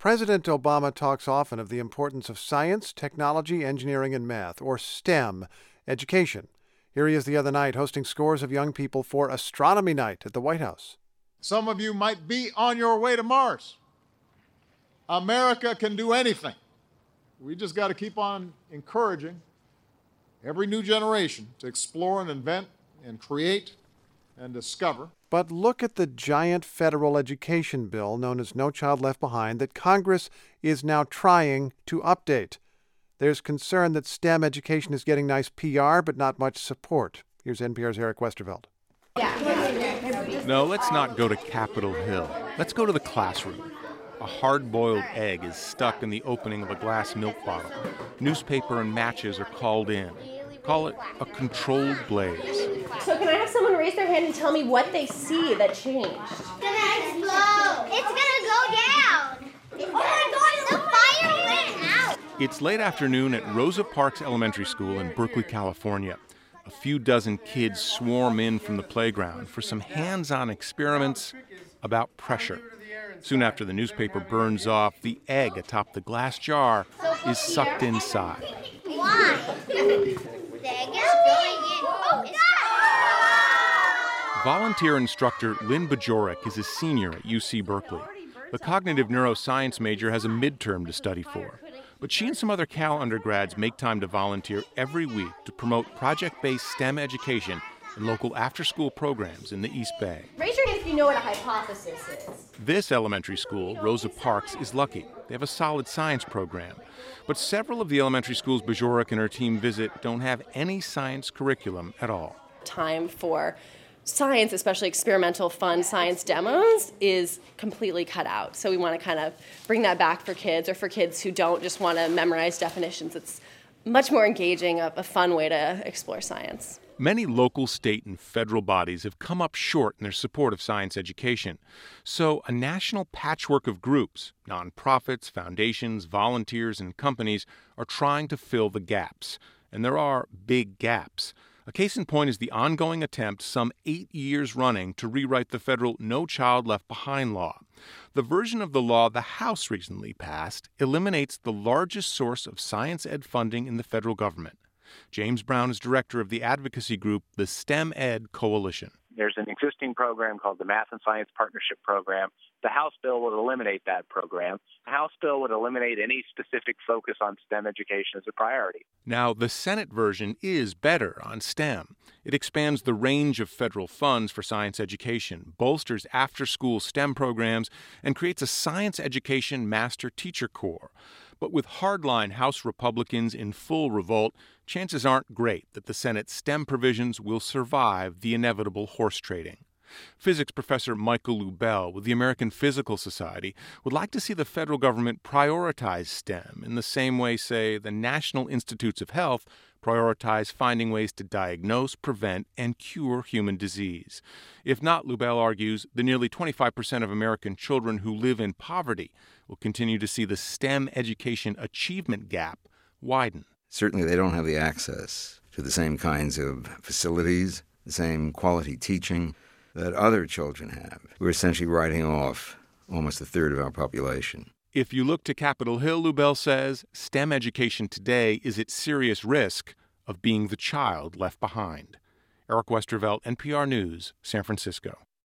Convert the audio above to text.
President Obama talks often of the importance of science, technology, engineering, and math, or STEM, education. Here he is the other night hosting scores of young people for Astronomy Night at the White House. Some of you might be on your way to Mars. America can do anything. We just got to keep on encouraging every new generation to explore and invent and create and discover. But look at the giant federal education bill known as No Child Left Behind that Congress is now trying to update. There's concern that STEM education is getting nice PR but not much support. Here's NPR's Eric Westervelt. No, let's not go to Capitol Hill. Let's go to the classroom. A hard-boiled egg is stuck in the opening of a glass milk bottle. Newspaper and matches are called in. Call it a controlled blaze. So can I have someone raise their hand and tell me what they see that changed? It's gonna explode. It's gonna go down. Oh my God, the fire went out. It's late afternoon at Rosa Parks Elementary School in Berkeley, California. A few dozen kids swarm in from the playground for some hands-on experiments about pressure. Soon after the newspaper burns off, the egg atop the glass jar is sucked inside. Why? The egg is going in. Oh, Volunteer instructor Lynn Bajorek is a senior at UC Berkeley. The cognitive neuroscience major has a midterm to study for. But she and some other Cal undergrads make time to volunteer every week to promote project-based STEM education in local after-school programs in the East Bay. Raise your hand if you know what a hypothesis is. This elementary school, Rosa Parks, is lucky. They have a solid science program. But several of the elementary schools Bajorek and her team visit don't have any science curriculum at all. Time for science, especially experimental, fun science demos, is completely cut out. So we want to kind of bring that back for kids, or for kids who don't just want to memorize definitions. It's much more engaging, a fun way to explore science. Many local, state, and federal bodies have come up short in their support of science education. So a national patchwork of groups, nonprofits, foundations, volunteers, and companies are trying to fill the gaps. And there are big gaps. A case in point is the ongoing attempt, some 8 years running, to rewrite the federal No Child Left Behind law. The version of the law the House recently passed eliminates the largest source of science ed funding in the federal government. James Brown is director of the advocacy group, the STEM Ed Coalition. There's an existing program called the Math and Science Partnership Program. The House bill would eliminate that program. The House bill would eliminate any specific focus on STEM education as a priority. Now, the Senate version is better on STEM. It expands the range of federal funds for science education, bolsters after-school STEM programs, and creates a science education master teacher corps. But with hardline House Republicans in full revolt, chances aren't great that the Senate's STEM provisions will survive the inevitable horse trading. Physics professor Michael Lubell with the American Physical Society would like to see the federal government prioritize STEM in the same way, say, the National Institutes of Health prioritize finding ways to diagnose, prevent, and cure human disease. If not, Lubell argues, the nearly 25% of American children who live in poverty will continue to see the STEM education achievement gap widen. Certainly they don't have the access to the same kinds of facilities, the same quality teaching that other children have. We're essentially writing off almost a third of our population. If you look to Capitol Hill, Lubell says, STEM education today is at serious risk of being the child left behind. Eric Westervelt, NPR News, San Francisco.